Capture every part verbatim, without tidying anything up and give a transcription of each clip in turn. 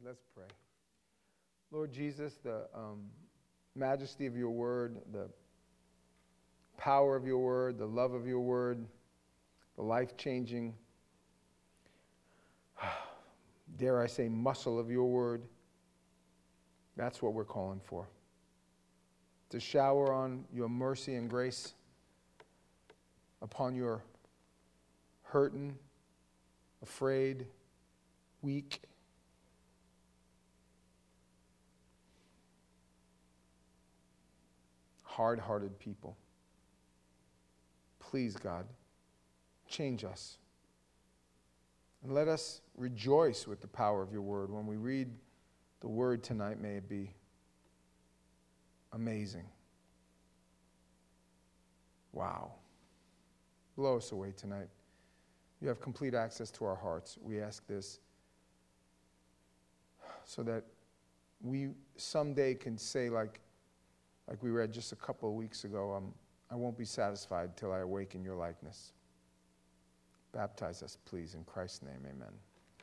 Let's pray. Lord Jesus, the um, majesty of your word, the power of your word, the love of your word, the life-changing, dare I say, muscle of your word, that's what we're calling for. To shower on your mercy and grace upon your hurting, afraid, weak, hard-hearted people. Please, God, change us. And let us rejoice with the power of your word. When we read the word tonight, may it be amazing. Wow. Blow us away tonight. You have complete access to our hearts. We ask this so that we someday can say, like, like we read just a couple of weeks ago, um, I won't be satisfied till I awaken your likeness. Baptize us, please, in Christ's name, amen.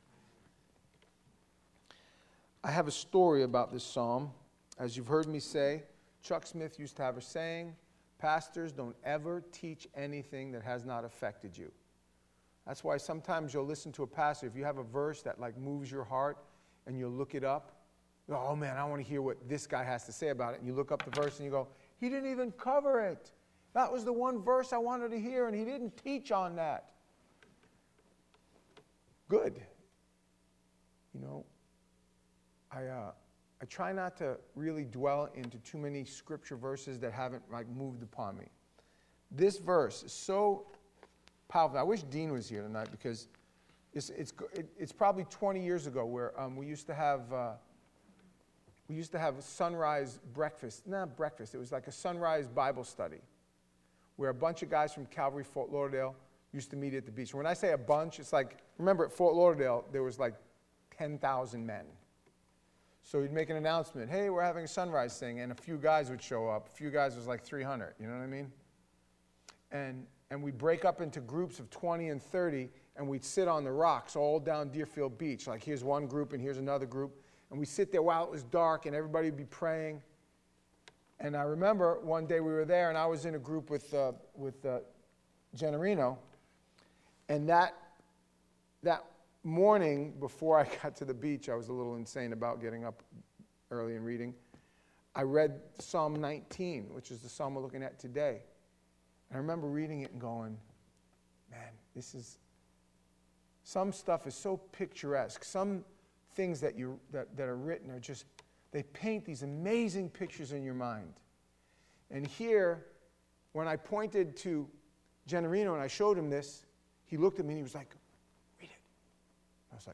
I have a story about this psalm. As you've heard me say, Chuck Smith used to have a saying, pastors, don't ever teach anything that has not affected you. That's why sometimes you'll listen to a pastor, if you have a verse that like moves your heart and you'll look it up, oh man, I want to hear what this guy has to say about it. And you look up the verse and you go, he didn't even cover it. That was the one verse I wanted to hear and he didn't teach on that. Good. You know, I uh, I try not to really dwell into too many scripture verses that haven't like moved upon me. This verse is so powerful. I wish Dean was here tonight because it's it's it's probably twenty years ago where um, we used to have uh, we used to have a sunrise breakfast. Not breakfast. It was like a sunrise Bible study where a bunch of guys from Calvary Fort Lauderdale used to meet at the beach. When I say a bunch, it's like, remember at Fort Lauderdale, there was like ten thousand men. So he'd make an announcement, hey, we're having a sunrise thing, and a few guys would show up. A few guys was like three hundred, you know what I mean? And and we'd break up into groups of twenty and thirty, and we'd sit on the rocks all down Deerfield Beach. Like here's one group and here's another group. And we'd sit there while it was dark, and everybody would be praying. And I remember one day we were there, and I was in a group with uh, with uh, Generino. And that that morning, before I got to the beach, I was a little insane about getting up early and reading. I read Psalm nineteen, which is the psalm we're looking at today. And I remember reading it and going, man, this is, some stuff is so picturesque. Some things that you that, that are written are just, they paint these amazing pictures in your mind. And here, when I pointed to Generino and I showed him this, he looked at me and he was like, read it. I was like,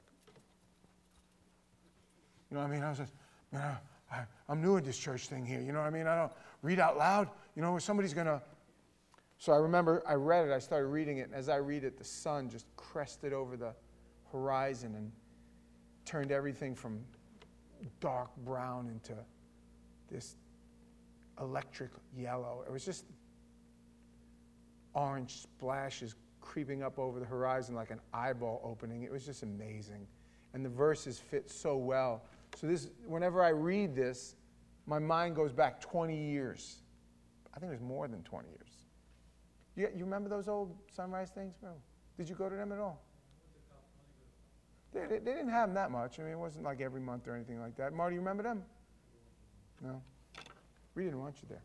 you know what I mean? I was like, man, I, I, I'm new in this church thing here. You know what I mean? I don't read out loud. You know, somebody's going to. So I remember I read it. I started reading it. And as I read it, the sun just crested over the horizon and turned everything from dark brown into this electric yellow. It was just orange splashes creeping up over the horizon like an eyeball opening. It was just amazing. And the verses fit so well. So this, whenever I read this, my mind goes back twenty years. I think it was more than twenty years. You, you remember those old sunrise things, bro? Did you go to them at all? They, they, they didn't have them that much. I mean, it wasn't like every month or anything like that. Marty, you remember them? No? We didn't want you there.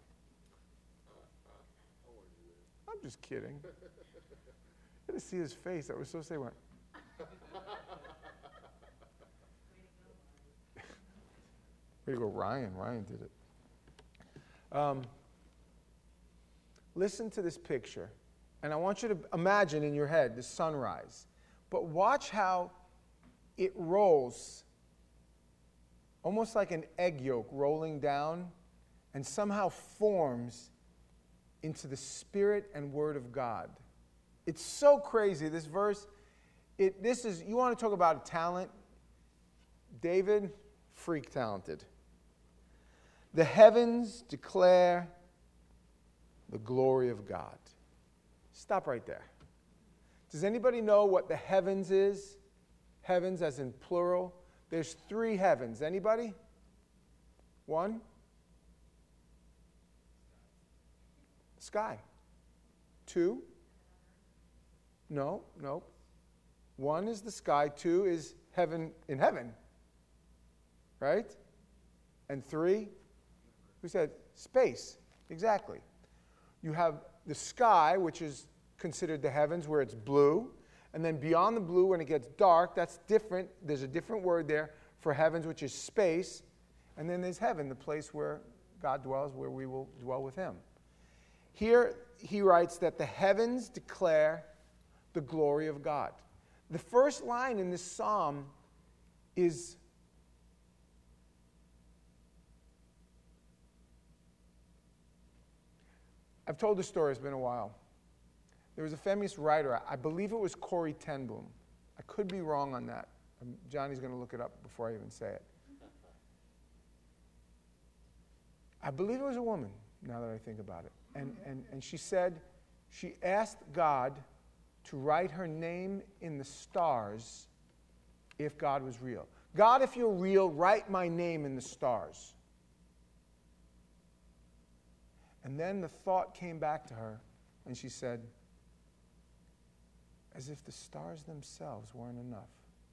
I'm just kidding. You had to see his face. That was so say went. Way to go, Ryan. Ryan did it. Um, listen to this picture. And I want you to imagine in your head the sunrise. But watch how it rolls, almost like an egg yolk rolling down, and somehow forms into the Spirit and Word of God. It's so crazy, this verse. It, this is, you want to talk about a talent? David, freak talented. The heavens declare the glory of God. Stop right there. Does anybody know what the heavens is? Heavens as in plural. There's three heavens. Anybody? One? Sky. Two? No, no. One is the sky. Two is heaven in heaven. Right? And three? Who said? Space. Exactly. You have the sky, which is considered the heavens, where it's blue. And then beyond the blue, when it gets dark, that's different. There's a different word there for heavens, which is space. And then there's heaven, the place where God dwells, where we will dwell with him. Here he writes that the heavens declare the glory of God. The first line in this psalm is I've told this story, it's been a while. There was a famous writer, I believe it was Corrie ten Boom. I could be wrong on that. Johnny's going to look it up before I even say it. I believe it was a woman, now that I think about it. And, and, and she said, she asked God to write her name in the stars if God was real. God, if you're real, write my name in the stars. And then the thought came back to her, and she said, as if the stars themselves weren't enough.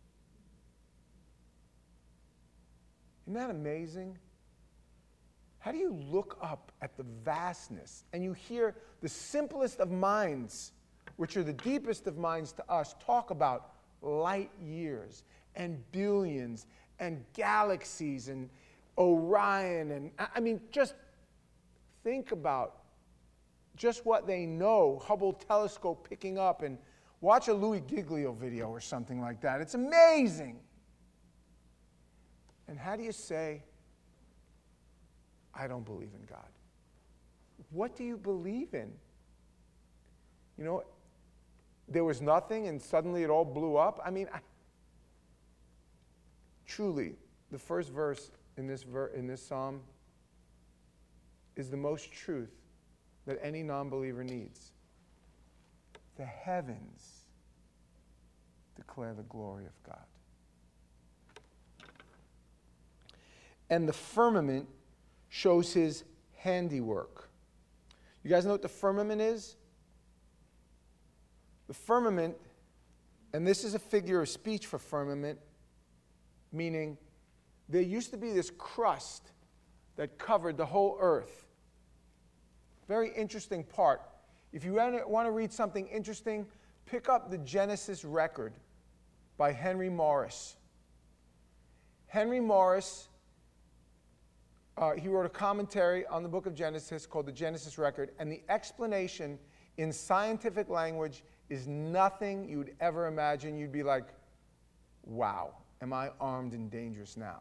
Isn't that amazing? How do you look up at the vastness and you hear the simplest of minds, which are the deepest of minds to us, talk about light years and billions and galaxies and Orion and, I mean, just think about just what they know, Hubble telescope picking up, and watch a Louis Giglio video or something like that. It's amazing. And how do you say, I don't believe in God? What do you believe in? You know, there was nothing and suddenly it all blew up. I mean, I, truly, the first verse in this, ver- in this psalm is the most truth that any non-believer needs. The heavens declare the glory of God. And the firmament shows his handiwork. You guys know what the firmament is? The firmament, and this is a figure of speech for firmament, meaning there used to be this crust that covered the whole earth. Very interesting part. If you want to read something interesting, pick up the Genesis record by Henry Morris. Henry Morris, uh, he wrote a commentary on the book of Genesis called the Genesis record, and the explanation in scientific language is nothing you'd ever imagine. You'd be like, wow, am I armed and dangerous now?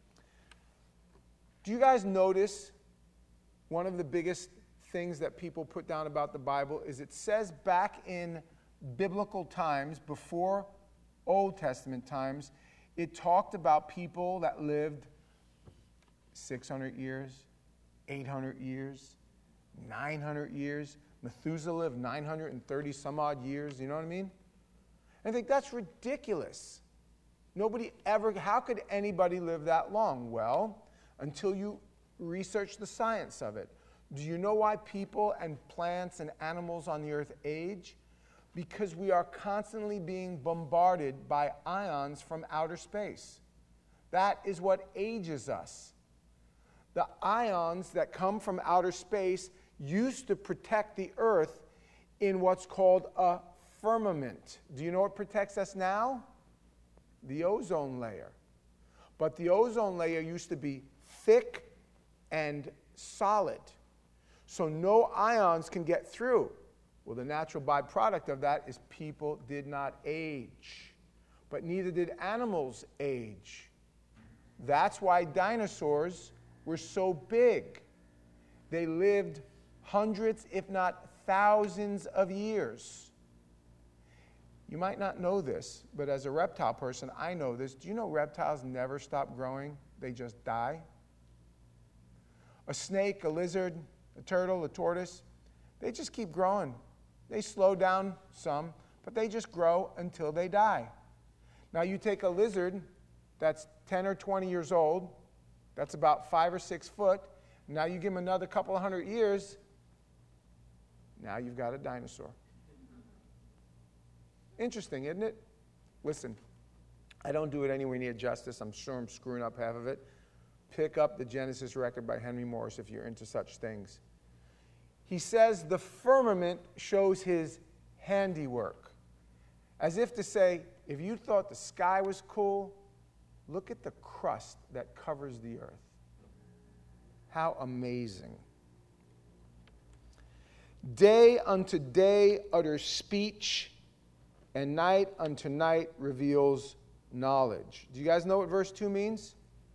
Do you guys notice one of the biggest things that people put down about the Bible is it says back in biblical times, before Old Testament times, it talked about people that lived six hundred years, eight hundred years, nine hundred years. Methuselah lived nine hundred thirty some odd years, you know what I mean? I think that's ridiculous. Nobody ever, how could anybody live that long? Well, until you research the science of it. Do you know why people and plants and animals on the earth age? Because we are constantly being bombarded by ions from outer space. That is what ages us. The ions that come from outer space used to protect the earth in what's called a firmament. Do you know what protects us now? The ozone layer. But the ozone layer used to be thick and solid, so no ions can get through. Well, the natural byproduct of that is people did not age, but neither did animals age. That's why dinosaurs were so big. They lived hundreds, if not thousands of years. You might not know this, but as a reptile person, I know this. Do you know reptiles never stop growing? They just die. A snake, a lizard, a turtle, a tortoise, they just keep growing. They slow down some, but they just grow until they die. Now you take a lizard that's ten or twenty years old. That's about five or six foot. Now you give him another couple of hundred years. Now you've got a dinosaur. Interesting, isn't it? Listen, I don't do it anywhere near justice. I'm sure I'm screwing up half of it. Pick up the Genesis record by Henry Morris if you're into such things. He says the firmament shows his handiwork. As if to say, if you thought the sky was cool, look at the crust that covers the earth. How amazing. Day unto day utters speech, and night unto night reveals knowledge. Do you guys know what verse two means?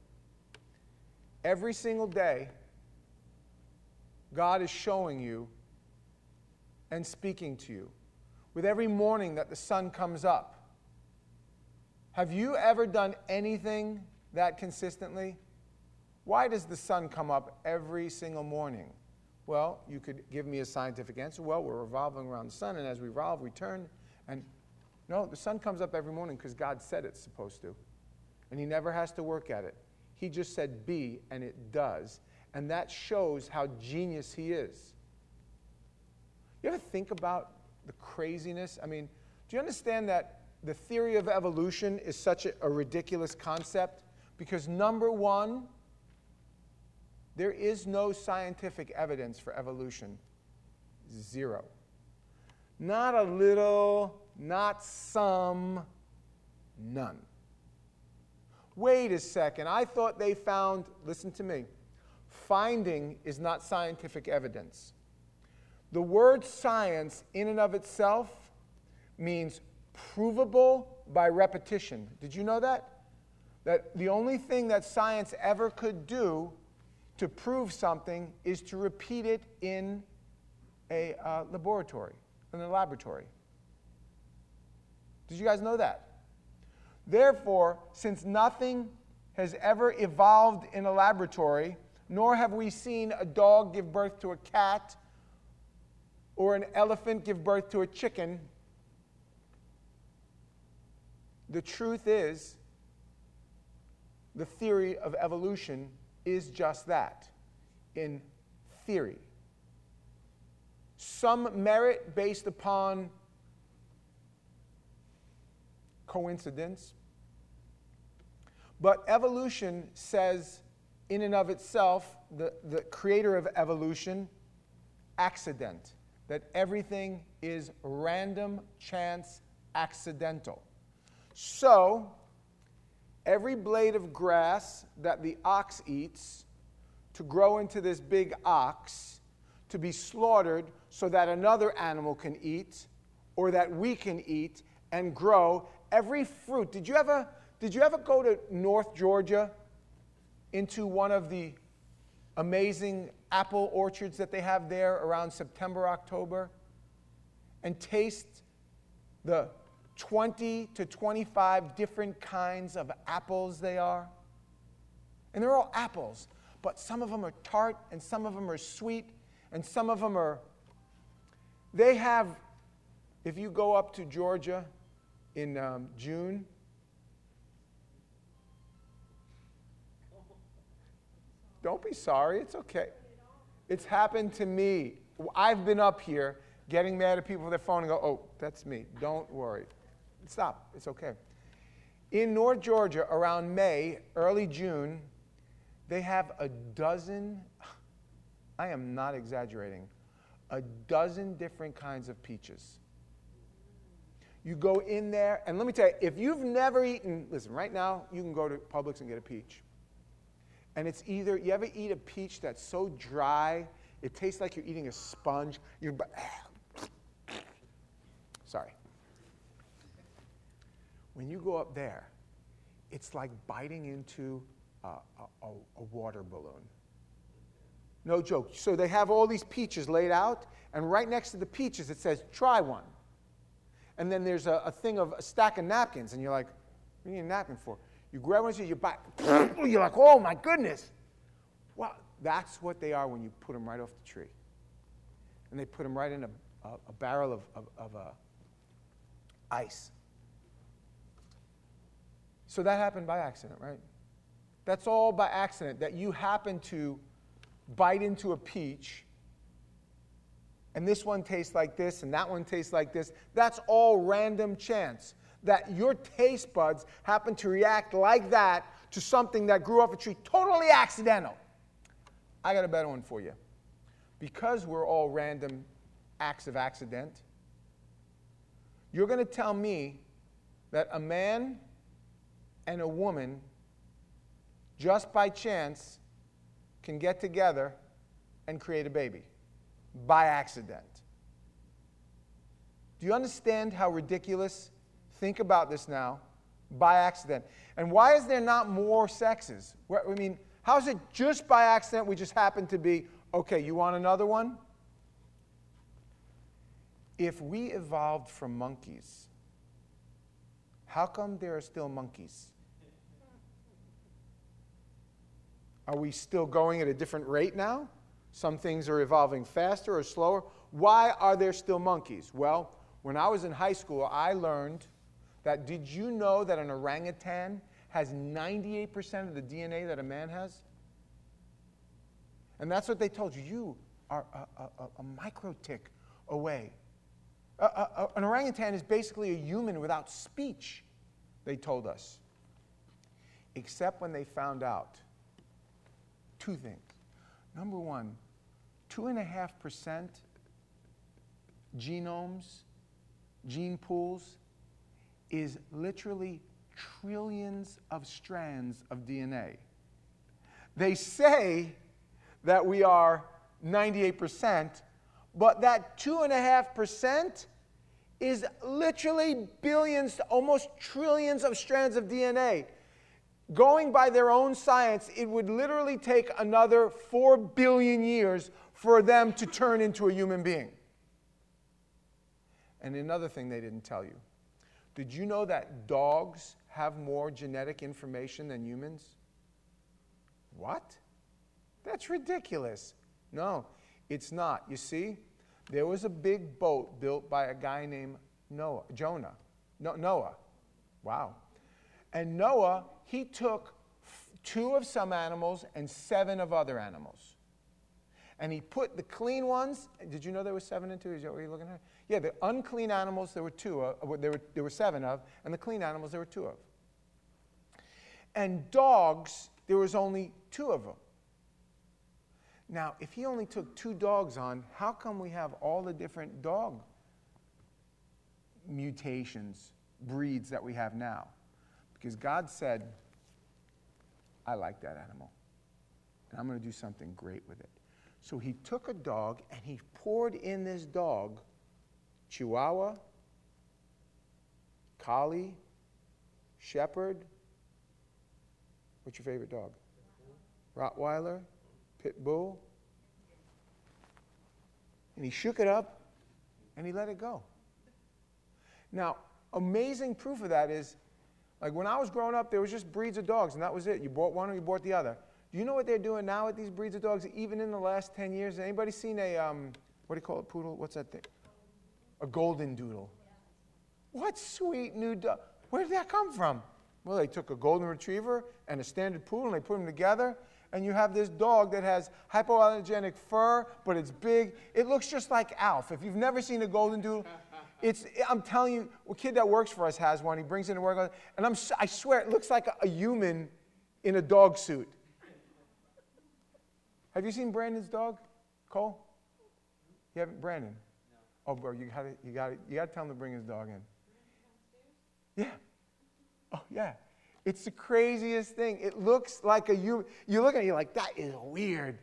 Every single day, God is showing you and speaking to you. With every morning that the sun comes up. Have you ever done anything that consistently? Why does the sun come up every single morning? Well, you could give me a scientific answer. Well, we're revolving around the sun, and as we revolve, we turn. And no, the sun comes up every morning because God said it's supposed to. And he never has to work at it. He just said be, and it does. And that shows how genius he is. You ever think about the craziness? I mean, do you understand that the theory of evolution is such a, a ridiculous concept? Because number one, there is no scientific evidence for evolution. Zero. Not a little, not some, none. Wait a second. I thought they found, listen to me, finding is not scientific evidence. The word science in and of itself means provable by repetition. Did you know that? That the only thing that science ever could do to prove something is to repeat it in a uh, laboratory, in a laboratory. Did you guys know that? Therefore, since nothing has ever evolved in a laboratory, nor have we seen a dog give birth to a cat or an elephant give birth to a chicken, the truth is, the theory of evolution is just that, in theory. Some merit based upon coincidence, but evolution says, in and of itself, the, the creator of evolution, accident, that everything is random, chance, accidental. So, every blade of grass that the ox eats to grow into this big ox, to be slaughtered so that another animal can eat, or that we can eat and grow. Every fruit. Did you ever, did you ever go to North Georgia into one of the amazing apple orchards that they have there around September, October, and taste the twenty to twenty-five different kinds of apples they are? And they're all apples, but some of them are tart, and some of them are sweet, and some of them are... They have, if you go up to Georgia in um, June, don't be sorry, it's okay. It's happened to me. I've been up here getting mad at people with their phone and go, oh, that's me. Don't worry. Stop. It's okay. In North Georgia, around May, early June, they have a dozen, I am not exaggerating, a dozen different kinds of peaches. You go in there, and let me tell you, if you've never eaten, listen, right now, you can go to Publix and get a peach. And it's either, you ever eat a peach that's so dry, it tastes like you're eating a sponge. You're, sorry. When you go up there, it's like biting into a, a, a water balloon. No joke. So they have all these peaches laid out, and right next to the peaches it says, try one. And then there's a, a thing of a stack of napkins, and you're like, what do you need a napkin for? You grab one, you bite, you're like, oh my goodness. Well, that's what they are when you put them right off the tree. And they put them right in a, a, a barrel of, of, of uh, ice. So that happened by accident, right? That's all by accident, that you happen to bite into a peach, and this one tastes like this, and that one tastes like this. That's all random chance. That your taste buds happen to react like that to something that grew off a tree, totally accidental. I got a better one for you. Because we're all random acts of accident, you're going to tell me that a man and a woman, just by chance, can get together and create a baby by accident. Do you understand how ridiculous? Think about this now. By accident. And why is there not more sexes? I mean, how is it just by accident we just happen to be, okay, you want another one? If we evolved from monkeys, how come there are still monkeys? Are we still going at a different rate now? Some things are evolving faster or slower. Why are there still monkeys? Well, when I was in high school, I learned that, did you know that an orangutan has ninety-eight percent of the D N A that a man has? And that's what they told you. You are a, a, a, a microtick away. A, a, a, an orangutan is basically a human without speech, they told us. Except when they found out two things. Number one, two and a half percent genomes, gene pools, is literally trillions of strands of D N A. They say that we are ninety-eight percent, but that two and a half percent is literally billions, almost trillions of strands of D N A. Going by their own science, it would literally take another four billion years for them to turn into a human being. And another thing they didn't tell you. Did you know that dogs have more genetic information than humans? What? That's ridiculous. No, it's not. You see, there was a big boat built by a guy named Noah, Jonah. No, Noah. Wow. And Noah, he took two of some animals and seven of other animals. And he put the clean ones. Did you know there were seven and two? Is that what you're looking at? Yeah, the unclean animals there were two of, there were, there were seven of, and the clean animals there were two of. And dogs, there was only two of them. Now, if he only took two dogs on, how come we have all the different dog mutations, breeds that we have now? Because God said, I like that animal, and I'm going to do something great with it. So he took a dog, and he poured in this dog Chihuahua, Collie, Shepherd. What's your favorite dog? Rottweiler, Pit Bull. And he shook it up, and he let it go. Now, amazing proof of that is, like when I was growing up, there was just breeds of dogs, and that was it. You bought one or you bought the other. Do you know what they're doing now with these breeds of dogs, even in the last ten years? Anybody seen a, um, what do you call it, poodle? What's that thing? A golden doodle. What sweet new dog. Where did that come from? Well, they took a golden retriever and a standard poodle, and they put them together, and you have this dog that has hypoallergenic fur, but it's big. It looks just like Alf. If you've never seen a golden doodle, it's, I'm telling you, a kid that works for us has one. He brings it to work, and I'm, I swear, it looks like a, a human in a dog suit. Have you seen Brandon's dog, Cole? You haven't, Brandon? No. Oh, bro, you got to, you got to, you got to tell him to bring his dog in. Yeah. Oh, yeah. It's the craziest thing. It looks like a human. You look at it, you're like, that is weird.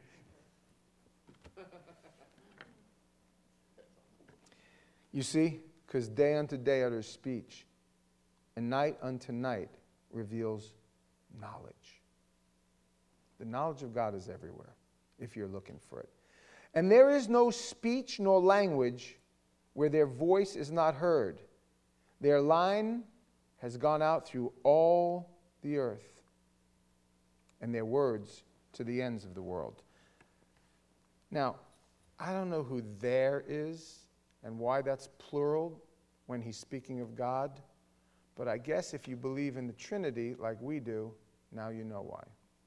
You see? Because day unto day utters speech, and night unto night reveals knowledge. The knowledge of God is everywhere, if you're looking for it. And there is no speech nor language where their voice is not heard. Their line has gone out through all the earth, and their words to the ends of the world. Now, I don't know who there is and why that's plural when he's speaking of God, but I guess if you believe in the Trinity like we do, now you know why.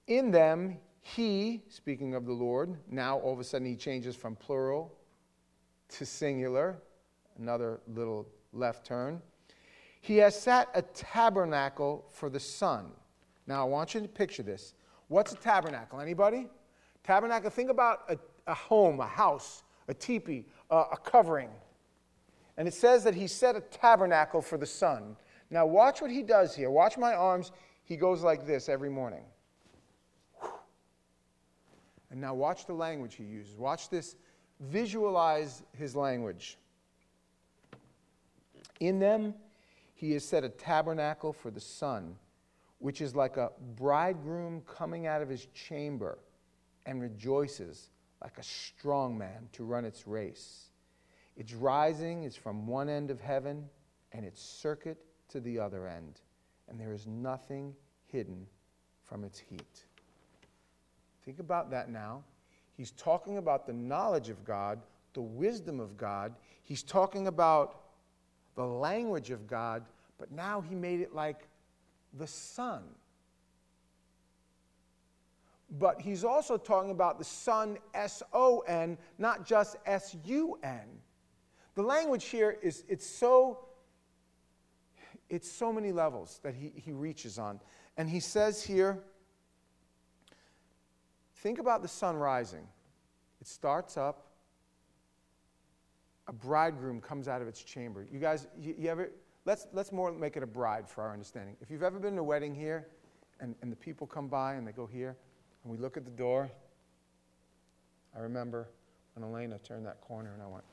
In them, he, speaking of the Lord, now all of a sudden he changes from plural to singular, another little left turn. He has set a tabernacle for the sun. Now I want you to picture this. What's a tabernacle? Anybody? Tabernacle, think about a, a home, a house, a teepee, uh, a covering. And it says that he set a tabernacle for the sun. Now watch what he does here. Watch my arms. He goes like this every morning. And now watch the language he uses. Watch this. Visualize his language. In them, he has set a tabernacle for the sun, which is like a bridegroom coming out of his chamber and rejoices like a strong man to run its race. Its rising is from one end of heaven and its circuit to the other end, and there is nothing hidden from its heat. Think about that now. He's talking about the knowledge of God, the wisdom of God. He's talking about the language of God, but now he made it like the sun. But he's also talking about the sun, S O N, not just S U N. The language here is, it's so, it's so many levels that he, he reaches on. And he says here, think about the sun rising. It starts up. A bridegroom comes out of its chamber. You guys, you, you ever, let's, let's more make it a bride for our understanding. If you've ever been to a wedding here, and, and the people come by and they go here, and we look at the door, I remember when Elena turned that corner and I went,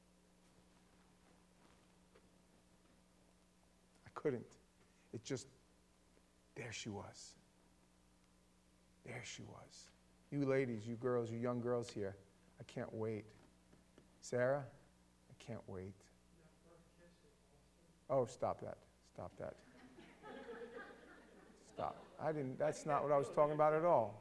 I couldn't. It just, there she was. There she was. You ladies, you girls, you young girls here, I can't wait. Sarah, I can't wait. Oh, stop that. Stop that. Stop. I didn't, that's not what I was talking about at all.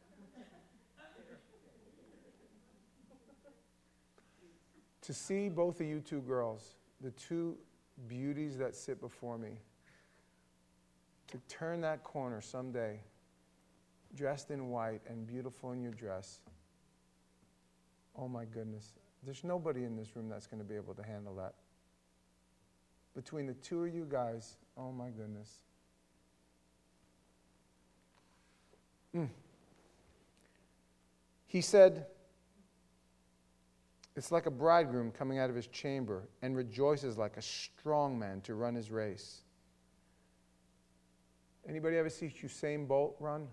To see both of you two girls, the two beauties that sit before me, to turn that corner someday, dressed in white and beautiful in your dress, oh my goodness. There's nobody in this room that's going to be able to handle that. Between the two of you guys, oh my goodness. Mm. He said, it's like a bridegroom coming out of his chamber and rejoices like a strong man to run his race. Anybody ever see Usain Bolt run?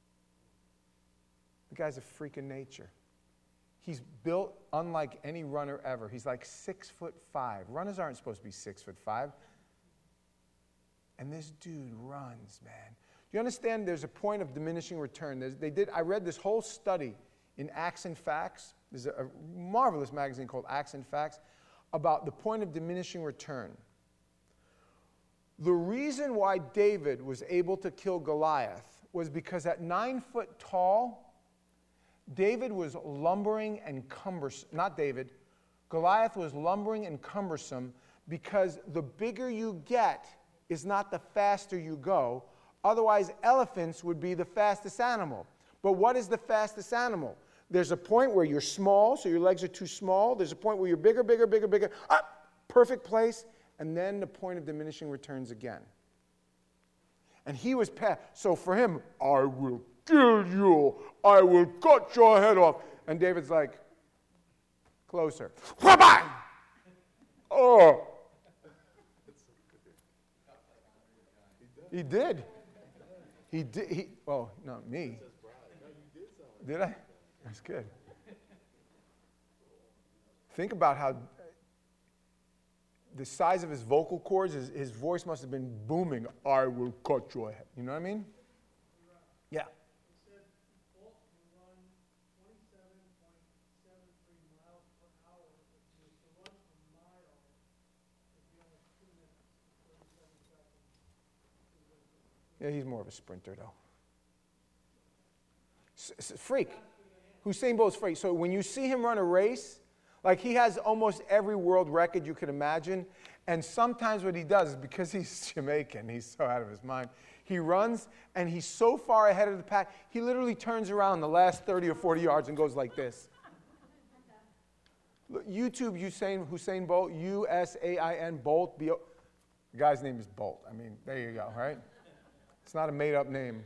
The guy's a freak of nature. He's built unlike any runner ever. He's like six foot five. Runners aren't supposed to be six foot five. And this dude runs, man. You understand there's a point of diminishing return. There's, they did, I read this whole study in Acts and Facts. There's a, a marvelous magazine called Acts and Facts about the point of diminishing return. The reason why David was able to kill Goliath was because at nine foot tall, David was lumbering and cumbersome. Not David. Goliath was lumbering and cumbersome because the bigger you get is not the faster you go. Otherwise, elephants would be the fastest animal. But what is the fastest animal? There's a point where you're small, so your legs are too small. There's a point where you're bigger, bigger, bigger, bigger. Up, perfect place. And then the point of diminishing returns again. And he was past. So for him, I will kill you. I will cut your head off. And David's like, closer. Wha-bang! Oh. He did. He did. He, well, not me. Did I? That's good. Think about how the size of his vocal cords, his, his voice must have been booming. I will cut your head. You know what I mean? Yeah. He said Bolt can run twenty-seven point seven three miles per hour. If he was to run a mile, it'd be almost two minutes, thirty-seven seconds. Yeah, he's more of a sprinter, though. S- s- freak. Usain Bolt's freak. So when you see him run a race, like he has almost every world record you could imagine, and sometimes what he does is because he's Jamaican, he's so out of his mind, He runs, and he's so far ahead of the pack, he literally turns around the last thirty or forty yards and goes like this. Look, YouTube Usain, Hussein Bolt, U S A I N, Bolt, B O. The guy's name is Bolt. I mean, there you go, right? It's not a made-up name.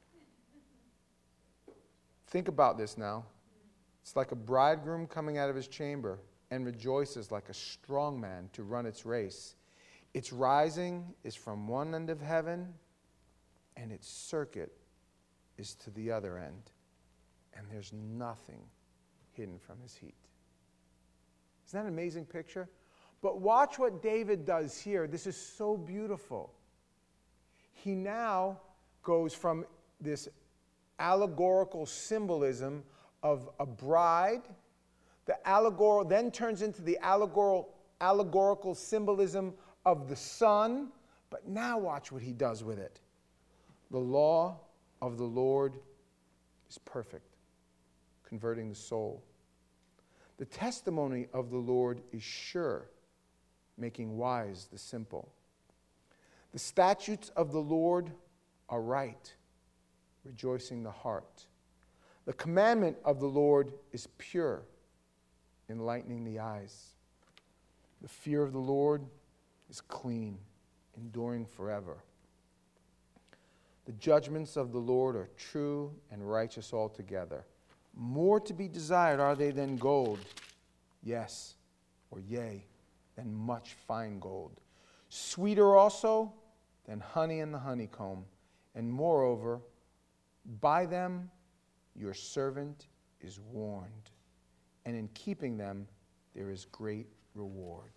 Think about this now. It's like a bridegroom coming out of his chamber and rejoices like a strong man to run its race. Its rising is from one end of heaven, and its circuit is to the other end. And there's nothing hidden from his heat. Isn't that an amazing picture? But watch what David does here. This is so beautiful. He now goes from this allegorical symbolism of a bride. The allegorical then turns into the allegorical, allegorical symbolism of the son. But now watch what he does with it. The law of the Lord is perfect, converting the soul. The testimony of the Lord is sure, making wise the simple. The statutes of the Lord are right, rejoicing the heart. The commandment of the Lord is pure, enlightening the eyes. The fear of the Lord is clean, enduring forever. The judgments of the Lord are true and righteous altogether. More to be desired are they than gold, yes, or yea, than much fine gold. Sweeter also than honey in the honeycomb, and moreover, by them your servant is warned, and in keeping them there is great reward.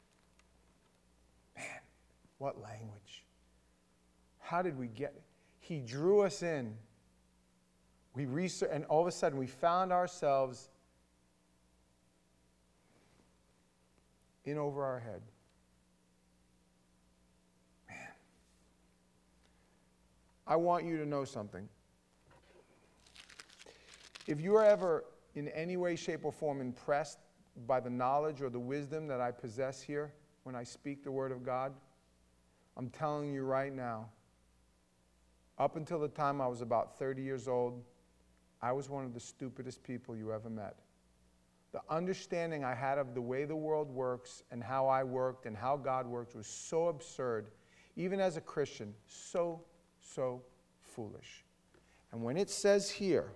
Man, what language. How did we get it? He drew us in. We researched, and all of a sudden we found ourselves in over our head. Man. I want you to know something. If you are ever in any way, shape, or form impressed by the knowledge or the wisdom that I possess here when I speak the Word of God, I'm telling you right now, up until the time I was about thirty years old, I was one of the stupidest people you ever met. The understanding I had of the way the world works and how I worked and how God worked was so absurd, even as a Christian, so, so foolish. And when it says here,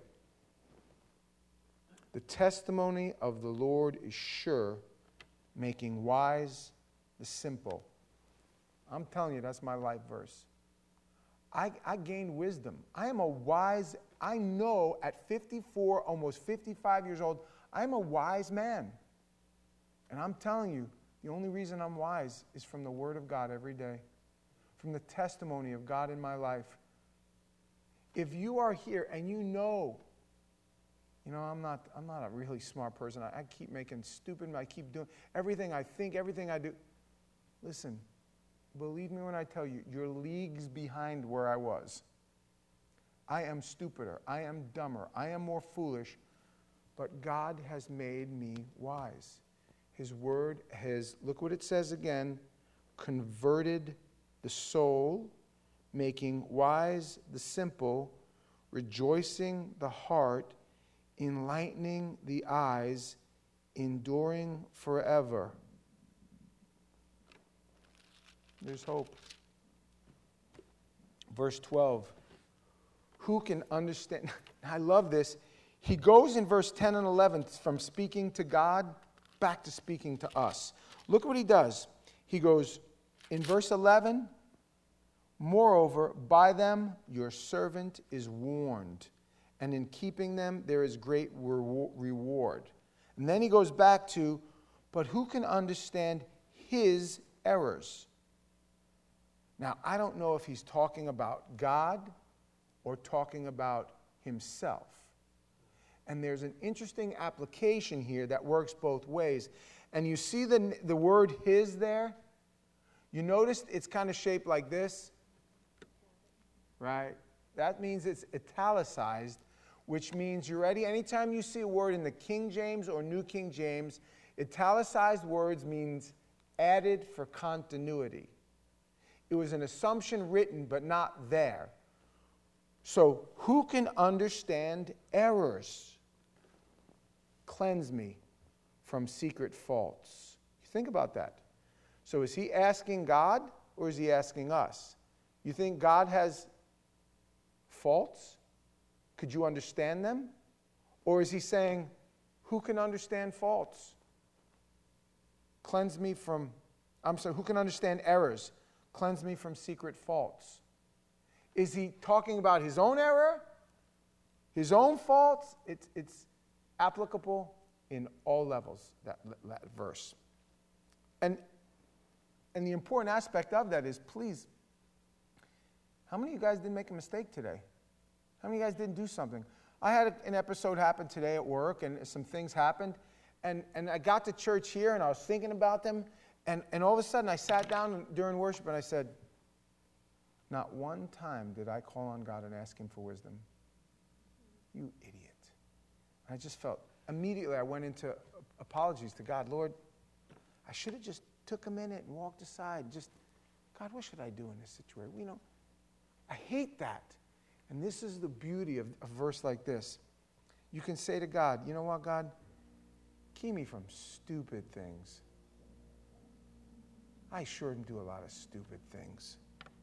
the testimony of the Lord is sure, making wise the simple. I'm telling you, that's my life verse. I, I gained wisdom. I am a wise, I know at fifty-four, almost fifty-five years old, I'm a wise man. And I'm telling you, the only reason I'm wise is from the Word of God every day, from the testimony of God in my life. If you are here and you know, you know, I'm not, I'm not a really smart person. I, I keep making stupid, I keep doing everything I think, everything I do. Listen. Believe me when I tell you, you're leagues behind where I was. I am stupider. I am dumber. I am more foolish. But God has made me wise. His word has, look what it says again, converted the soul, making wise the simple, rejoicing the heart, enlightening the eyes, enduring forever. There's hope. Verse twelve. Who can understand? I love this. He goes in verse ten and eleven from speaking to God back to speaking to us. Look what he does. He goes in verse eleven, moreover, by them your servant is warned, and in keeping them there is great reward. And then he goes back to, but who can understand his errors? Now, I don't know if he's talking about God or talking about himself. And there's an interesting application here that works both ways. And you see the, the word his there? You notice it's kind of shaped like this, right? That means it's italicized, which means you're ready. Anytime you see a word in the King James or New King James, italicized words means added for continuity. It was an assumption written, but not there. So who can understand errors? Cleanse me from secret faults. Think about that. So is he asking God or is he asking us? You think God has faults? Could you understand them? Or is he saying, who can understand faults? Cleanse me from, I'm sorry, who can understand errors? Cleanse me from secret faults. Is he talking about his own error? His own faults? It's, it's applicable in all levels, that, that verse. And, and the important aspect of that is, please, how many of you guys didn't make a mistake today? How many of you guys didn't do something? I had an episode happen today at work, and some things happened, and, and I got to church here, and I was thinking about them, and, and all of a sudden I sat down during worship, and I said, not one time did I call on God and ask him for wisdom. You idiot. I just felt, immediately I went into apologies to God. Lord, I should have just took a minute and walked aside. Just, God, what should I do in this situation? You know, I hate that. And this is the beauty of a verse like this. You can say to God, you know what, God? Keep me from stupid things. I sure do a lot of stupid things.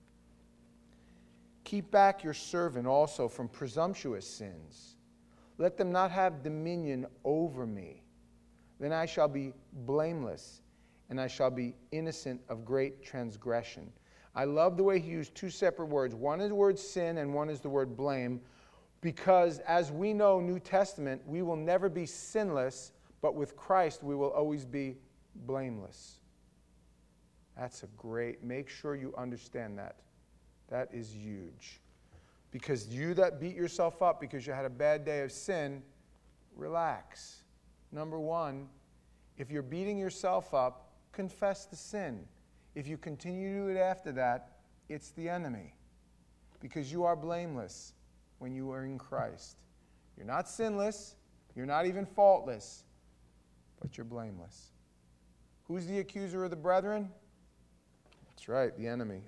Keep back your servant also from presumptuous sins. Let them not have dominion over me. Then I shall be blameless, and I shall be innocent of great transgression. I love the way he used two separate words. One is the word sin, and one is the word blame, because as we know, New Testament, we will never be sinless, but with Christ we will always be blameless. That's a great, make sure you understand that. That is huge. Because you that beat yourself up because you had a bad day of sin, relax. Number one, if you're beating yourself up, confess the sin. If you continue to do it after that, it's the enemy. Because you are blameless when you are in Christ. You're not sinless. You're not even faultless. But you're blameless. Who's the accuser of the brethren? That's right, the enemy.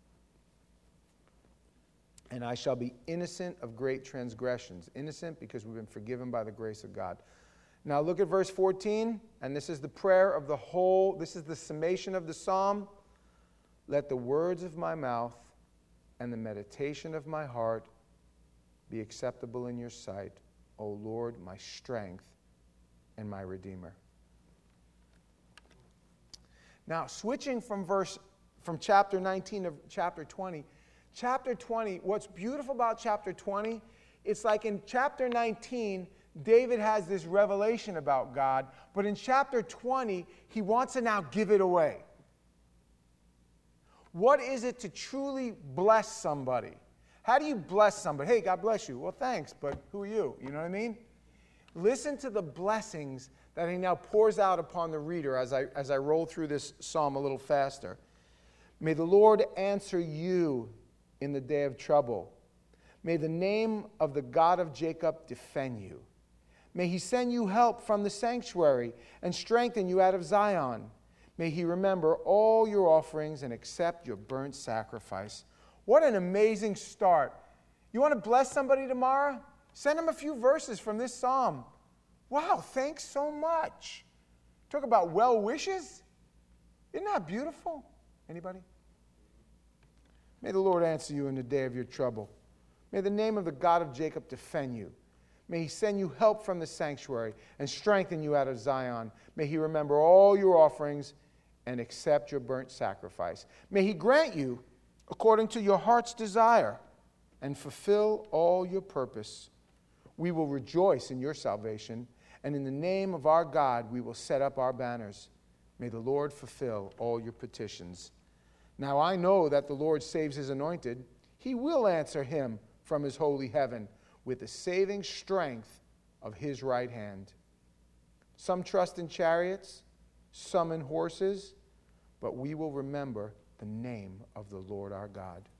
And I shall be innocent of great transgressions. Innocent because we've been forgiven by the grace of God. Now look at verse fourteen, and this is the prayer of the whole, this is the summation of the psalm. Let the words of my mouth and the meditation of my heart be acceptable in your sight, O Lord, my strength and my Redeemer. Now, switching from verse from chapter nineteen to chapter twenty, chapter twenty, what's beautiful about chapter twenty, it's like in chapter nineteen, David has this revelation about God, but in chapter twenty, he wants to now give it away. What is it to truly bless somebody? How do you bless somebody? Hey, God bless you. Well, thanks, but who are you? You know what I mean? Listen to the blessings that he now pours out upon the reader as I, as I roll through this psalm a little faster. May the Lord answer you in the day of trouble. May the name of the God of Jacob defend you. May he send you help from the sanctuary and strengthen you out of Zion. May he remember all your offerings and accept your burnt sacrifice. What an amazing start. You want to bless somebody tomorrow? Send them a few verses from this psalm. Wow, thanks so much. Talk about well wishes. Isn't that beautiful? Anybody? May the Lord answer you in the day of your trouble. May the name of the God of Jacob defend you. May he send you help from the sanctuary and strengthen you out of Zion. May he remember all your offerings and accept your burnt sacrifice. May he grant you according to your heart's desire and fulfill all your purpose. We will rejoice in your salvation, and in the name of our God we will set up our banners. May the Lord fulfill all your petitions. Now I know that the Lord saves his anointed. He will answer him from his holy heaven with the saving strength of his right hand. Some trust in chariots, some in horses, but we will remember the name of the Lord our God.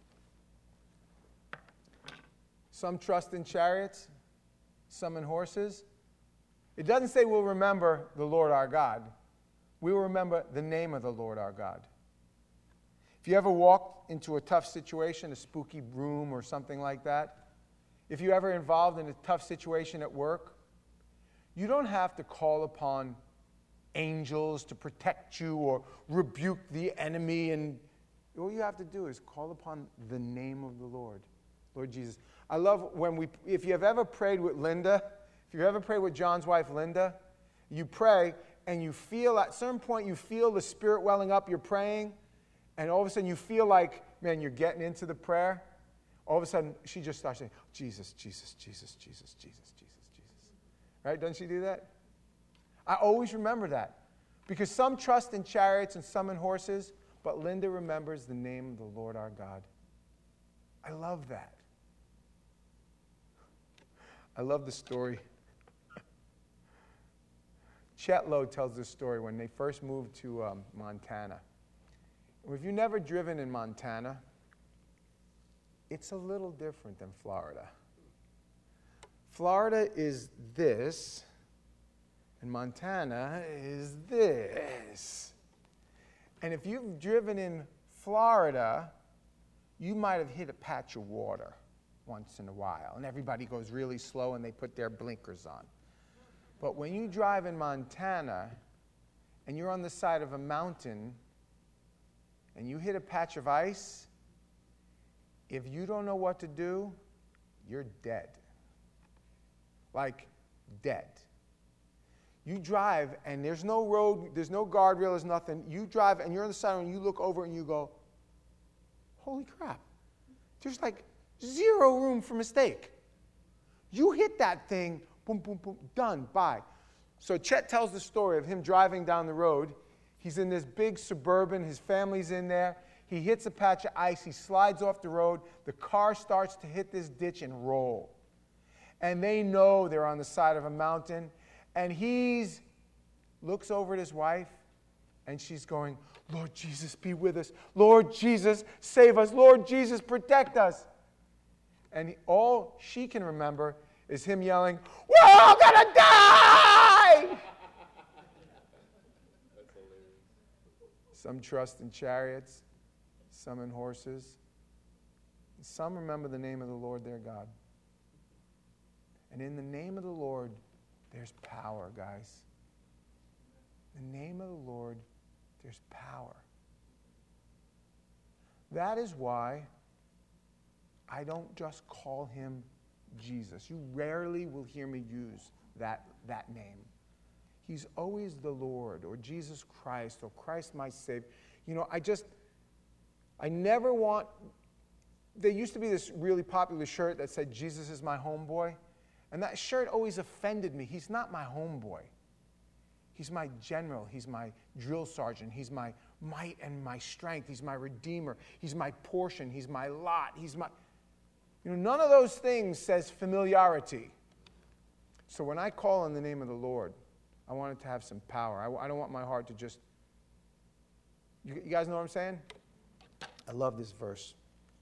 Some trust in chariots, some in horses. It doesn't say we'll remember the Lord our God. We will remember the name of the Lord our God. If you ever walked into a tough situation, a spooky room or something like that, if you're ever involved in a tough situation at work, you don't have to call upon angels to protect you or rebuke the enemy. And all you have to do is call upon the name of the Lord, Lord Jesus. I love when we, if you have ever prayed with Linda, if you've ever prayed with John's wife, Linda, you pray and you feel, at some point you feel the Spirit welling up, you're praying, and all of a sudden you feel like, man, you're getting into the prayer. All of a sudden she just starts saying, Jesus, Jesus, Jesus, Jesus, Jesus, Jesus, Jesus. Right? Doesn't she do that? I always remember that. Because some trust in chariots and some in horses, but Linda remembers the name of the Lord our God. I love that. I love the story. Chet Lowe tells this story when they first moved to um, Montana. If you've never driven in Montana, it's a little different than Florida. Florida is this, and Montana is this. And if you've driven in Florida, you might have hit a patch of water once in a while, and everybody goes really slow and they put their blinkers on. But when you drive in Montana and you're on the side of a mountain and you hit a patch of ice, if you don't know what to do, you're dead. Like, dead. You drive and there's no road, there's no guardrail, there's nothing. You drive and you're on the side and you look over and you go, holy crap. There's like zero room for mistake. You hit that thing, boom, boom, boom, done, bye. So Chet tells the story of him driving down the road. He's in this big Suburban. His family's in there. He hits a patch of ice. He slides off the road. The car starts to hit this ditch and roll. And they know they're on the side of a mountain. And he's looks over at his wife, and she's going, Lord Jesus, be with us. Lord Jesus, save us. Lord Jesus, protect us. And he, all she can remember is him yelling, we're all going to die! Some trust in chariots, some in horses. Some remember the name of the Lord their God. And in the name of the Lord, there's power, guys. In the name of the Lord, there's power. That is why I don't just call him Jesus. You rarely will hear me use that, that name. He's always the Lord, or Jesus Christ, or Christ my Savior. You know, I just, I never want, there used to be this really popular shirt that said, Jesus is my homeboy. And that shirt always offended me. He's not my homeboy. He's my general. He's my drill sergeant. He's my might and my strength. He's my redeemer. He's my portion. He's my lot. He's my... You know, none of those things says familiarity. So when I call on the name of the Lord, I want it to have some power. I, I don't want my heart to just... You, you guys know what I'm saying? I love this verse.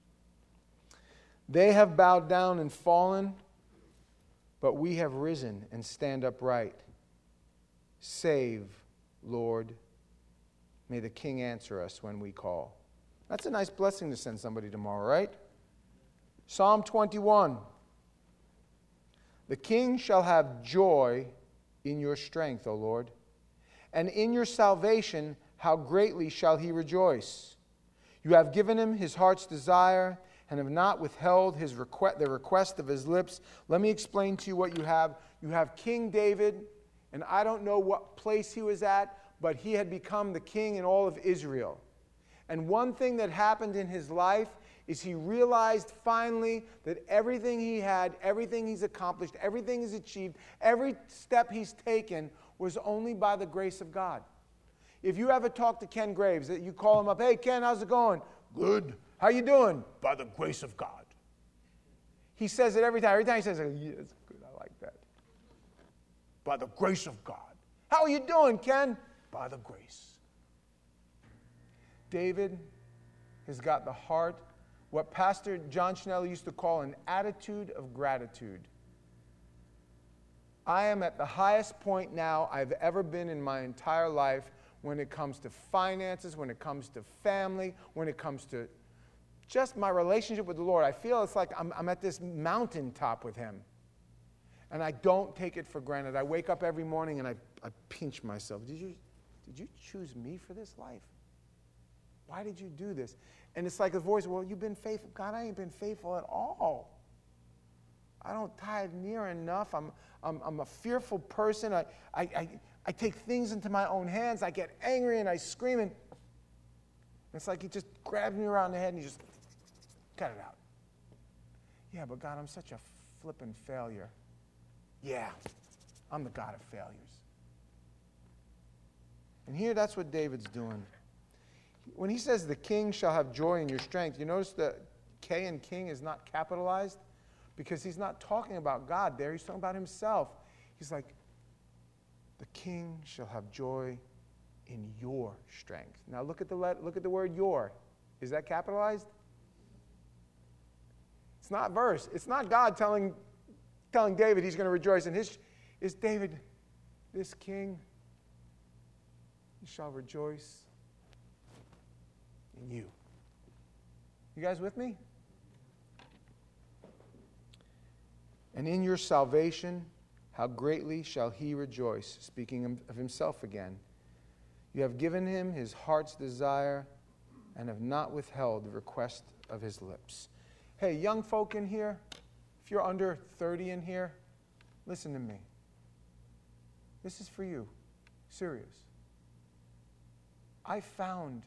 They have bowed down and fallen, but we have risen and stand upright. Save, Lord. May the King answer us when we call. That's a nice blessing to send somebody tomorrow, right? Psalm twenty-one. The King shall have joy in your strength, O Lord, and in your salvation how greatly shall he rejoice. You have given him his heart's desire and have not withheld his request, the request of his lips. Let me explain to you what you have. You have King David, and I don't know what place he was at, but he had become the king in all of Israel. And one thing that happened in his life is he realized finally that everything he had, everything he's accomplished, everything he's achieved, every step he's taken was only by the grace of God. If you ever talk to Ken Graves, that you call him up, hey, Ken, how's it going? Good. How you doing? By the grace of God. He says it every time. Every time he says it, yeah, it's good. I like that. By the grace of God. How are you doing, Ken? By the grace. David has got the heart, what Pastor John Schnell used to call an attitude of gratitude. I am at the highest point now I've ever been in my entire life when it comes to finances, when it comes to family, when it comes to just my relationship with the Lord. I feel it's like I'm, I'm at this mountaintop with him. And I don't take it for granted. I wake up every morning and I, I pinch myself. Did you, did you choose me for this life? Why did you do this? And it's like a voice, well, you've been faithful. God, I ain't been faithful at all. I don't tithe near enough. I'm, I'm, I'm a fearful person. I, I, I, I take things into my own hands. I get angry and I scream. And it's like he just grabs me around the head and he just cut it out. Yeah, but God, I'm such a flippin' failure. Yeah, I'm the God of failures. And here, that's what David's doing. When he says the king shall have joy in your strength, you notice the K in king is not capitalized because he's not talking about God there. He's talking about himself. He's like, the king shall have joy in your strength. Now look at the let, look at the word your. Is that capitalized? It's not verse. It's not God telling telling David he's going to rejoice in his. It's David, this king, he shall rejoice in you. You guys with me? And in your salvation, how greatly shall he rejoice, speaking of himself again. You have given him his heart's desire and have not withheld the request of his lips. Hey, young folk in here, if you're under thirty in here, listen to me. This is for you. Serious. I found,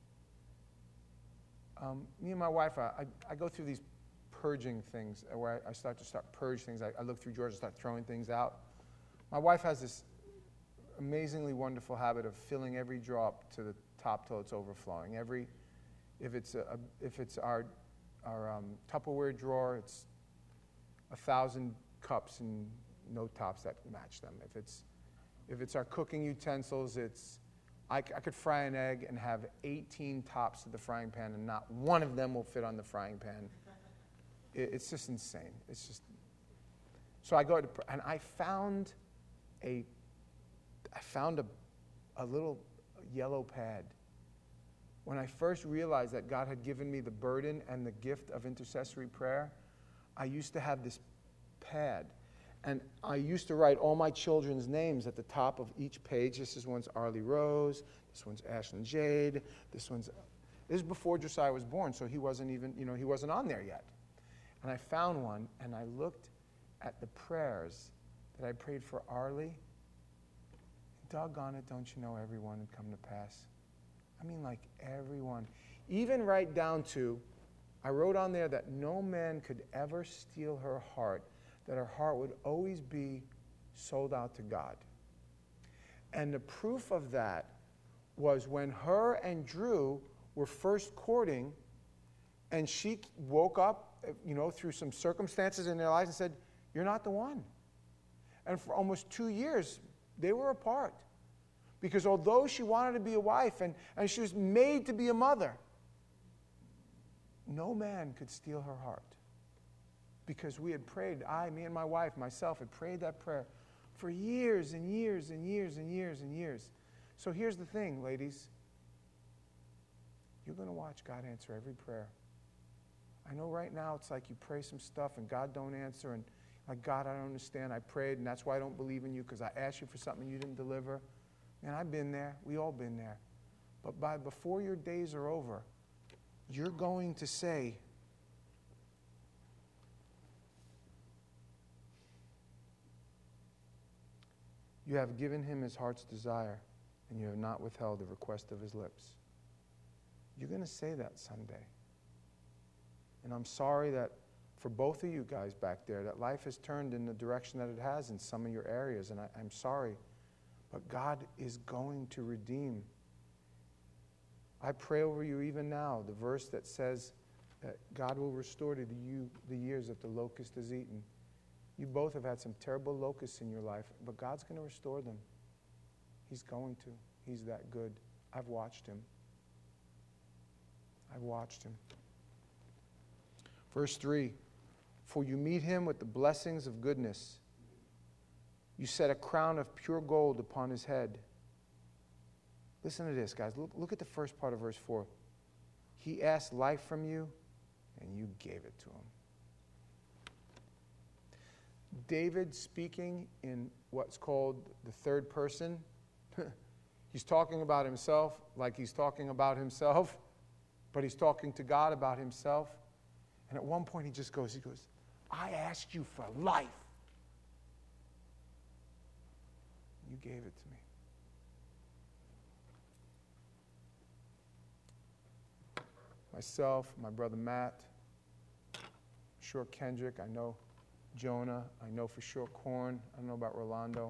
um, me and my wife, I, I, I go through these purging things where I, I start to start purge things. I, I look through drawers and start throwing things out. My wife has this amazingly wonderful habit of filling every drawer up to the top till it's overflowing. Every, if it's a, a if it's our our um, Tupperware drawer, it's a thousand cups and no tops that match them. If it's if it's our cooking utensils, it's I, I could fry an egg and have eighteen tops to the frying pan, and not one of them will fit on the frying pan. It, it's just insane. It's just so I go to and I found a I found a a little yellow pad. When I first realized that God had given me the burden and the gift of intercessory prayer, I used to have this pad. And I used to write all my children's names at the top of each page. This is one's Arlie Rose. This one's Ashlyn Jade. This one's... This is before Josiah was born, so he wasn't even, you know, he wasn't on there yet. And I found one, and I looked at the prayers that I prayed for Arlie. Doggone it, don't you know everyone had come to pass? I mean, like everyone. Even right down to, I wrote on there that no man could ever steal her heart, that her heart would always be sold out to God. And the proof of that was when her and Drew were first courting, and she woke up, you know, through some circumstances in their lives and said, "You're not the one." And for almost two years, they were apart. Because although she wanted to be a wife and, and she was made to be a mother, no man could steal her heart. Because we had prayed, I, me and my wife, myself, had prayed that prayer for years and years and years and years and years. So here's the thing, ladies. You're going to watch God answer every prayer. I know right now it's like you pray some stuff and God don't answer, and like, God, I don't understand. I prayed, and that's why I don't believe in you, because I asked you for something you didn't deliver. And I've been there. We all been there. But by before your days are over, you're going to say, you have given him his heart's desire, and you have not withheld the request of his lips. You're going to say that someday. And I'm sorry that for both of you guys back there, that life has turned in the direction that it has in some of your areas, and I, I'm sorry. But God is going to redeem. I pray over you even now, the verse that says that God will restore to you the years that the locust has eaten. You both have had some terrible locusts in your life, but God's going to restore them. He's going to. He's that good. I've watched him. I've watched him. Verse three, for you meet him with the blessings of goodness. You set a crown of pure gold upon his head. Listen to this, guys. Look, look at the first part of verse four. He asked life from you, and you gave it to him. David speaking in what's called the third person. He's talking about himself like he's talking about himself, but he's talking to God about himself. And at one point he just goes, he goes, I asked you for life. You gave it to me. Myself, my brother Matt, I'm sure Kendrick, I know Jonah, I know for sure Korn, I don't know about Rolando.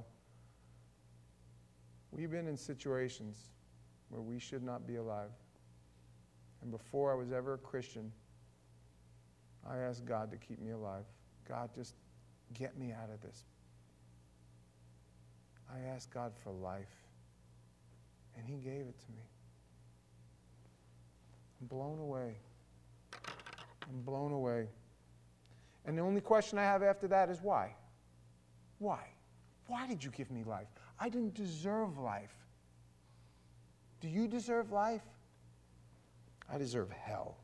We've been in situations where we should not be alive. And before I was ever a Christian, I asked God to keep me alive. God, just get me out of this. I asked God for life, and he gave it to me. I'm blown away. I'm blown away. And the only question I have after that is why? Why? Why did you give me life? I didn't deserve life. Do you deserve life? I deserve hell.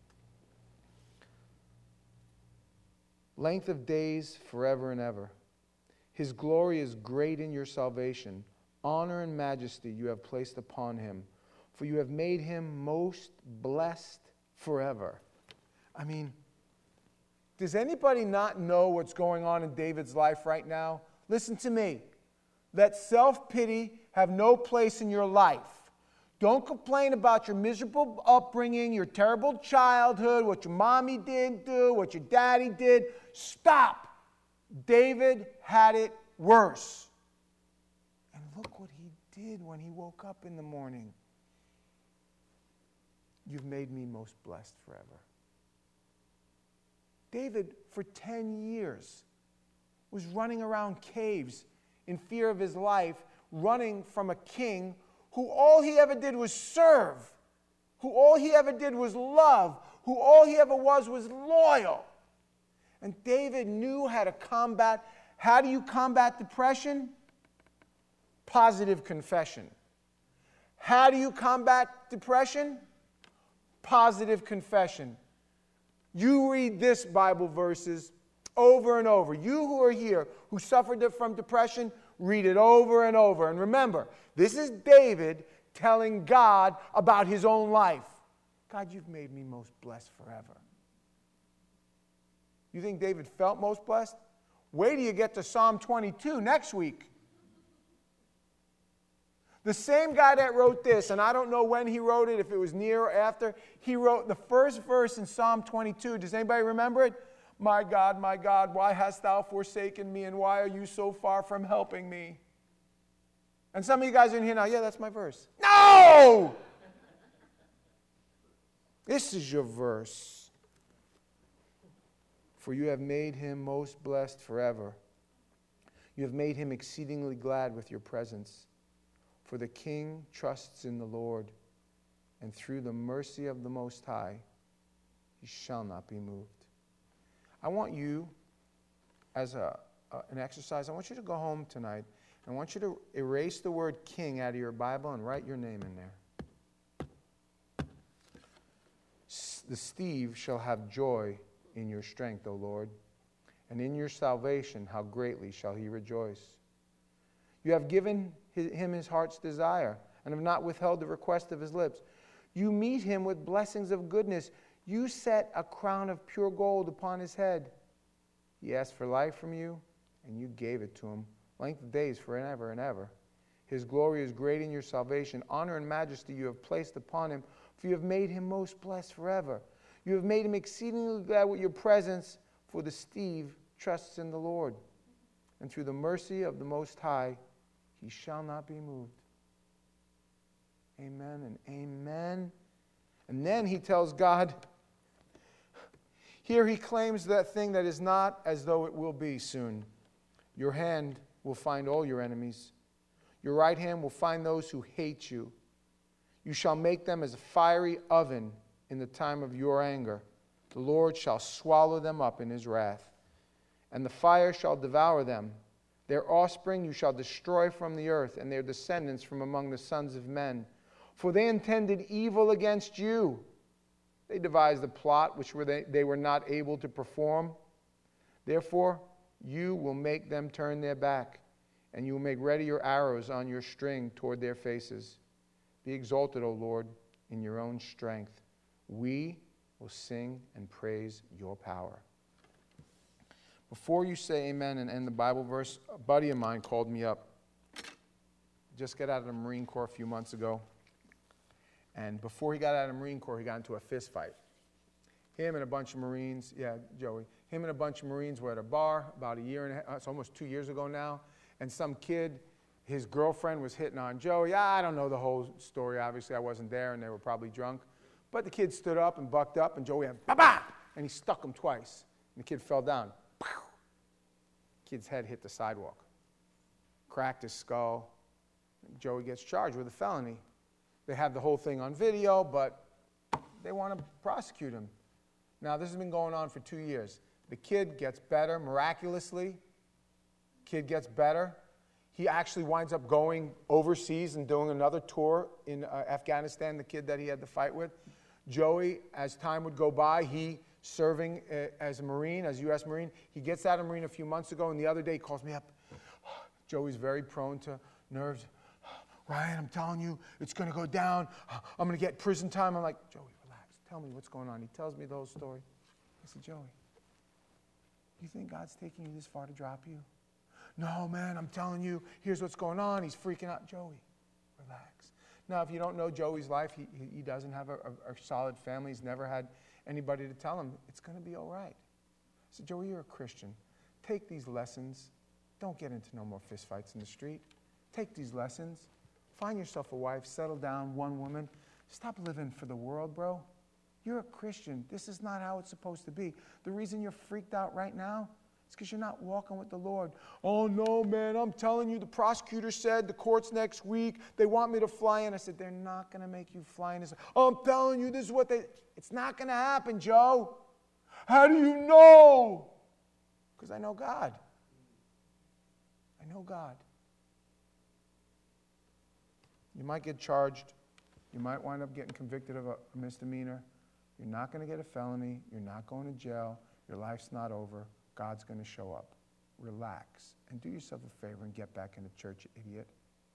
Length of days forever and ever. His glory is great in your salvation. Honor and majesty you have placed upon him. For you have made him most blessed forever. I mean, does anybody not know what's going on in David's life right now? Listen to me. Let self-pity have no place in your life. Don't complain about your miserable upbringing, your terrible childhood, what your mommy didn't do, what your daddy did. Stop. David had it worse. And look what he did when he woke up in the morning. You've made me most blessed forever. David, for ten years, was running around caves in fear of his life, running from a king who all he ever did was serve, who all he ever did was love, who all he ever was was loyal. And David knew how to combat. How do you combat depression? Positive confession. How do you combat depression? Positive confession. You read this Bible verses over and over. You who are here, who suffered from depression, read it over and over. And remember, this is David telling God about his own life. God, you've made me most blessed forever. You think David felt most blessed? Wait till you get to Psalm twenty-two next week. The same guy that wrote this, and I don't know when he wrote it, if it was near or after, he wrote the first verse in Psalm twenty-two. Does anybody remember it? My God, my God, why hast thou forsaken me, and why are you so far from helping me? And some of you guys are in here now, yeah, that's my verse. No! This is your verse. For you have made him most blessed forever. You have made him exceedingly glad with your presence. For the king trusts in the Lord, and through the mercy of the Most High, he shall not be moved. I want you, as a, a, an exercise, I want you to go home tonight, and I want you to erase the word king out of your Bible and write your name in there. The Steve shall have joy in your strength, O Lord, and in your salvation how greatly shall he rejoice. You have given him his heart's desire, and have not withheld the request of his lips. You meet him with blessings of goodness. You set a crown of pure gold upon his head. He asked for life from you, and you gave it to him. Length of days forever and ever. His glory is great in your salvation. Honor and majesty you have placed upon him, for you have made him most blessed forever. You have made him exceedingly glad with your presence, for the Steve trusts in the Lord. And through the mercy of the Most High, he shall not be moved. Amen and amen. And then he tells God, here he claims that thing that is not as though it will be soon. Your hand will find all your enemies. Your right hand will find those who hate you. You shall make them as a fiery oven in the time of your anger. The Lord shall swallow them up in his wrath, and the fire shall devour them. Their offspring you shall destroy from the earth, and their descendants from among the sons of men. For they intended evil against you. They devised a plot which were they, they were not able to perform. Therefore, you will make them turn their back, and you will make ready your arrows on your string toward their faces. Be exalted, O Lord, in your own strength. We will sing and praise your power. Before you say amen and end the Bible verse, a buddy of mine called me up. Just got out of the Marine Corps a few months ago. And before he got out of the Marine Corps, he got into a fist fight. Him and a bunch of Marines, yeah, Joey, him and a bunch of Marines were at a bar about a year and a half, it's almost two years ago now, and some kid, his girlfriend was hitting on Joey. I don't know the whole story, obviously I wasn't there, and they were probably drunk. But the kid stood up and bucked up, and Joey went, ba-ba! And he stuck him twice. And the kid fell down. Pow! Kid's head hit the sidewalk. Cracked his skull. Joey gets charged with a felony. They have the whole thing on video, but they want to prosecute him. Now, this has been going on for two years. The kid gets better miraculously. Kid gets better. He actually winds up going overseas and doing another tour in uh, Afghanistan, the kid that he had the fight with. Joey, as time would go by, he serving uh, as a Marine, as a U S Marine. He gets out of Marine a few months ago, and the other day he calls me up. Joey's very prone to nerves. Ryan, I'm telling you, it's going to go down. I'm going to get prison time. I'm like, Joey, relax. Tell me what's going on. He tells me the whole story. I said, Joey, you think God's taking you this far to drop you? No, man, I'm telling you, here's what's going on. He's freaking out. Joey, relax. Now, if you don't know Joey's life, he, he, he doesn't have a, a, a solid family. He's never had anybody to tell him, it's going to be all right. I said, Joey, you're a Christian. Take these lessons. Don't get into no more fistfights in the street. Take these lessons. Find yourself a wife, settle down, one woman. Stop living for the world, bro. You're a Christian. This is not how it's supposed to be. The reason you're freaked out right now is because you're not walking with the Lord. Oh, no, man, I'm telling you, the prosecutor said the court's next week. They want me to fly in. I said, they're not going to make you fly in. Oh, I'm telling you, this is what they... It's not going to happen, Joe. How do you know? Because I know God. I know God. You might get charged. You might wind up getting convicted of a misdemeanor. You're not going to get a felony. You're not going to jail. Your life's not over. God's going to show up. Relax and do yourself a favor and get back into church, you idiot.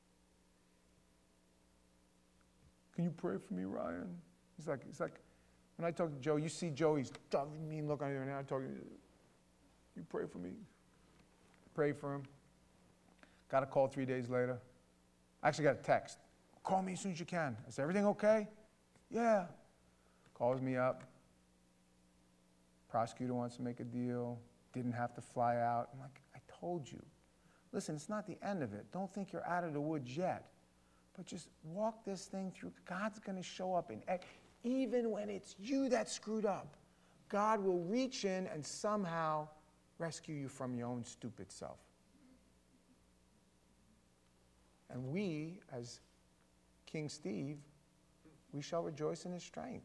Can you pray for me, Ryan? He's like, he's like, when I talk to Joe, you see Joe, he's got a mean look on him, and I talk to him, you pray for me. Pray for him. Got a call three days later. I actually got a text. Call me as soon as you can. I said, everything okay? Yeah. Calls me up. Prosecutor wants to make a deal. Didn't have to fly out. I'm like, I told you. Listen, it's not the end of it. Don't think you're out of the woods yet. But just walk this thing through. God's going to show up. In, even when it's you that screwed up, God will reach in and somehow rescue you from your own stupid self. And we, as King Steve, we shall rejoice in his strength.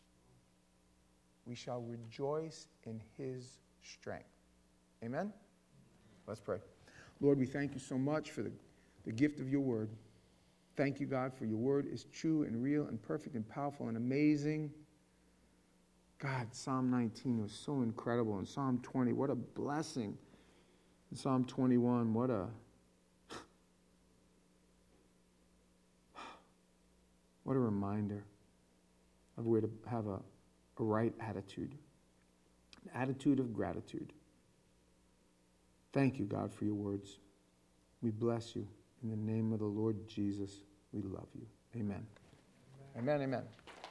We shall rejoice in his strength. Amen? Let's pray. Lord, we thank you so much for the, the gift of your word. Thank you, God, for your word is true and real and perfect and powerful and amazing. God, Psalm nineteen was so incredible. And Psalm twenty, what a blessing. And Psalm twenty-one, what a What a reminder of where to have a, a right attitude, an attitude of gratitude. Thank you, God, for your words. We bless you. In the name of the Lord Jesus, we love you. Amen. Amen, amen. amen.